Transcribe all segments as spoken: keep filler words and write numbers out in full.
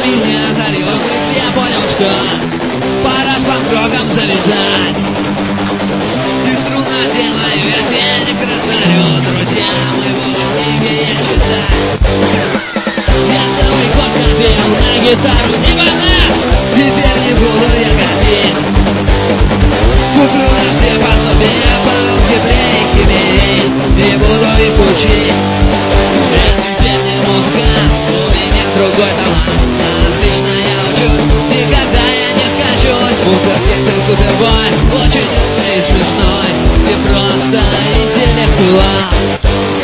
меня одарила мысль, я понял, что пора с панк-роком завязать. Искру наделаю, я денег раздарю, друзья, мы будем книги я читать. Я целый год копил на гитару, не больна, теперь не буду я копить. Куплю на все пособия по алгебре и химии, не буду их учить. Я теперь не музыкант, у меня другой талант. Отлично я учусь, никогда я не скачусь. Супер-кик, ты супербой, очень умный и смешной, ты просто интеллектуал.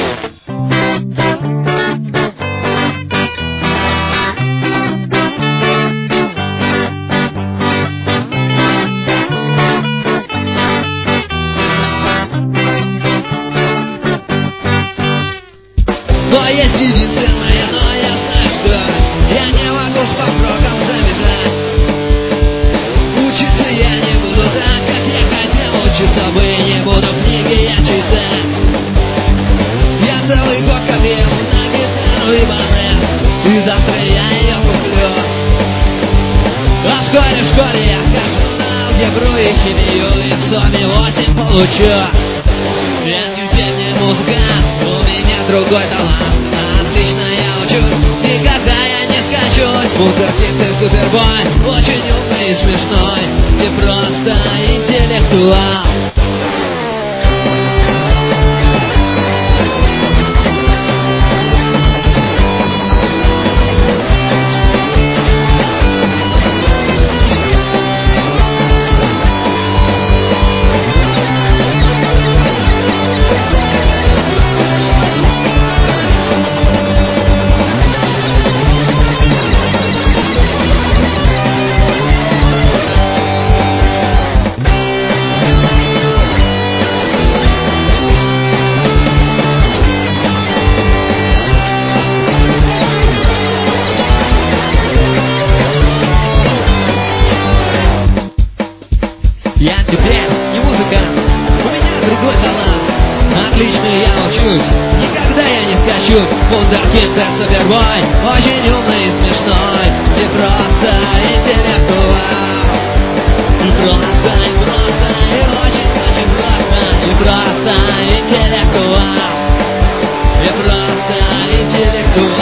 Но есть единственное, но я знаю, что я не могу с панк-роком завязать. Учиться я не буду так, как я хотел учиться бы, не буду книги я читать. Я целый год копил на гитару и банет, и завтра я ее куплю. А вскоре в школе я скажу на алгебру и химию, и в сумме восемь получу. Я теперь не музыкант, у меня другой талант. Отлично я учусь, никогда я не скачусь. Супер-кик, ты супербой, очень умный и смешной, ты просто интеллектуал. Я теперь не музыкант, у меня другой талант. Отлично я учусь, никогда я не скачусь. Вундеркинд, ты супербой, очень умный и смешной, ты просто интеллектуал. Ты просто, и просто, и очень-очень просто, и просто интеллектуал. И просто интеллектуал.